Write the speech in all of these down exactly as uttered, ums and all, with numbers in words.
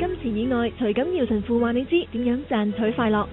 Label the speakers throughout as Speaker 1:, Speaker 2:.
Speaker 1: 金錢以外，徐錦堯神父話你知點樣賺取快樂。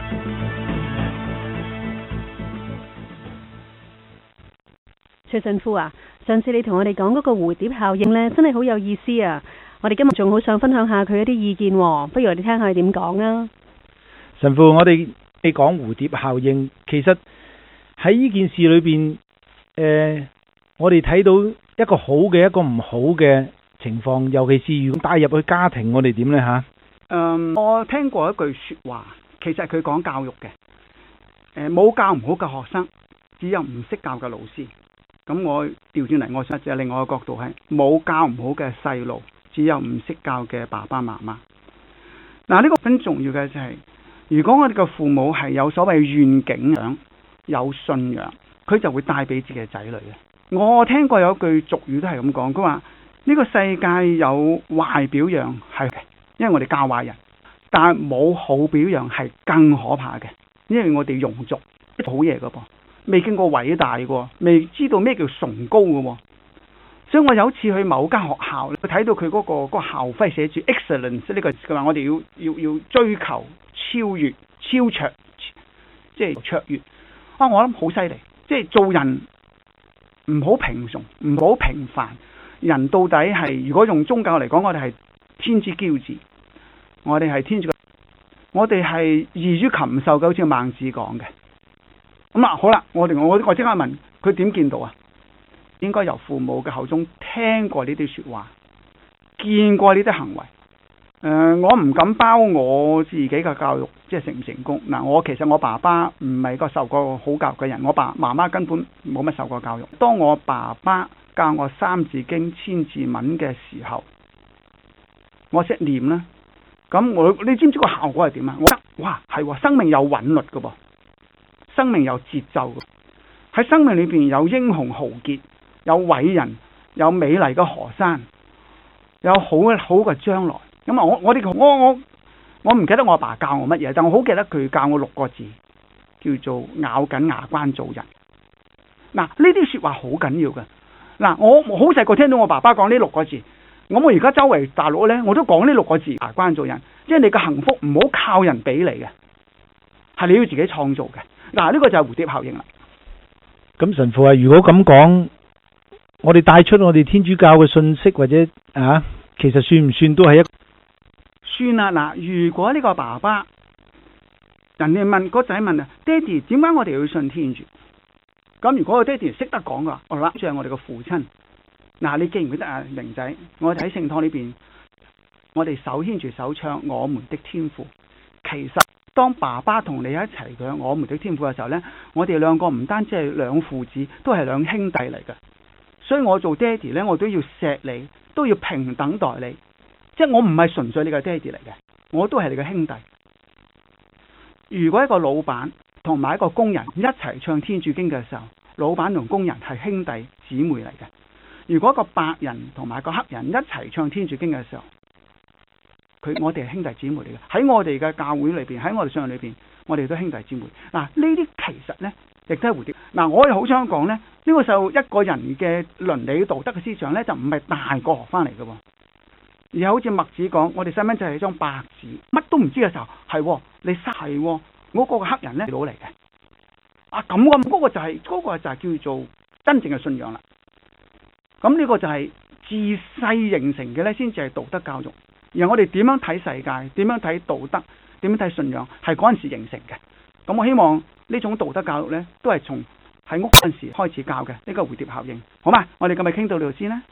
Speaker 2: 徐神父啊，上次你同我哋講嗰個蝴蝶效應呢，真係好有意思啊！我哋今日仲好想分享下佢一啲意見，不如我哋聽下佢點講啊？
Speaker 3: 神父，我哋你講蝴蝶效應，其實喺呢件事裏邊，誒、呃，我哋睇到一個好嘅，一個唔好嘅情況，尤其是如果帶入去家庭，我哋點呢？吓？
Speaker 4: 嗯，我聽過一句說話，其實佢講教育嘅，誒、呃，冇教唔好嘅學生，只有唔識教嘅老師。咁我調轉嚟，我想就係另外一個角度係冇教唔好嘅細路，只有唔識教嘅爸爸媽媽。嗱，呢個很重要嘅就係、是，如果我哋嘅父母係有所謂願景、有信仰，佢就會帶俾自己嘅仔女嘅。我聽過有一句俗語都係咁講，佢話呢個世界有壞表揚係，因為我哋教壞人，但係冇好表揚係更可怕嘅，因為我哋庸俗好嘢噶噃。未經過偉大嘅，未知道咩叫崇高嘅，所以我有一次去某間學校，睇到佢嗰、嗰個、嗰個校徽寫住 excellence 呢個字，佢話我哋要要要追求超越、超卓，即係卓越。啊，我諗好犀利，即係做人唔好平庸，唔好平凡。人到底係，如果用宗教嚟講，我哋係天之驕子，我哋係天主，我哋係異於禽獸嘅，好似孟子講嘅。咁啊，好啦，我哋我我即刻問佢點見到啊？應該由父母嘅口中聽過呢啲說話，見過呢啲行為。誒、呃，我唔敢包我自己嘅教育即係成唔成功。嗱、呃，我其實我爸爸唔係個受過好教育嘅人，我爸媽媽根本冇乜受過教育。當我爸爸教我三字經、千字文嘅時候，我識念啦。咁我你知唔知個效果係點啊？我覺得哇，係生命有韻律㗎噃。生命有節奏嘅，喺生命裏邊有英雄豪傑，有偉人，有美麗嘅河山，有好嘅好嘅將來。咁啊，我我哋我我我唔記得我阿爸教我乜嘢，但我好記得佢教我六個字，叫做咬緊牙關做人。嗱，呢啲說話好緊要嘅。嗱，我好細個聽到我爸爸講呢六個字，我我而家周圍大陸呢，我都講呢六個字，牙關做人。即係你嘅幸福唔好靠人俾你嘅，係你要自己創造嘅。嗱，呢個就係蝴蝶效應啦。
Speaker 3: 咁神父啊，如果咁講，我哋帶出我哋天主教嘅信息，或者啊，其實算唔算都係一
Speaker 4: 算啦？嗱，如果呢個爸爸，人哋問個仔問啊，爹哋點解我哋要信天主？咁如果個爹哋識得講噶，我諗住係我哋嘅父親。嗱，你記唔記得啊，明仔？我哋喺聖堂裏邊，我哋手牽住手唱我們的天父。其實當爸爸同你一齊嘅我們的天父嘅時候呢，我哋兩個唔單止係兩父子，都係兩兄弟嚟嘅。所以我做爹哋呢，我都要錫你，都要平等待你。即係我唔係純粹你嘅爹哋嚟嘅，我都係你嘅兄弟。如果一個老闆同埋一個工人一齊唱天主經嘅時候，老闆同工人係兄弟姊妹嚟嘅。如果一個白人同埋個黑人一齊唱天主經嘅時候，佢我哋係兄弟姊妹嚟嘅。喺我哋嘅教會裏邊，喺我哋信仰裏邊，我哋都兄弟姊妹。嗱，呢啲其實呢，亦都係蝴蝶。嗱，我又好想講呢，呢個就一個人嘅倫理道德嘅思想呢，就唔係大個學翻嚟嘅，而係好似墨子講，我哋細蚊仔係張白紙，乜都唔知嘅時候，係你係我嗰個黑人呢，佬嚟嘅。啊咁咁，嗰個就係嗰個就係叫做真正嘅信仰啦。咁呢個就係自細形成嘅呢，先至係道德教育。然後我哋點樣睇世界，點樣睇道德，點樣睇信仰，係嗰陣時形成嘅。咁我希望呢種道德教育呢，都係從喺屋嗰陣時開始教嘅，呢個蝴蝶效應。好嘛，我哋今日傾到呢度先啦。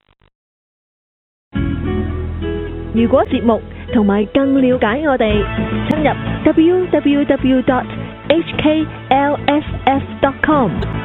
Speaker 1: 如果節目同埋更了解我哋，進入 w w w dot h k l s f dot com。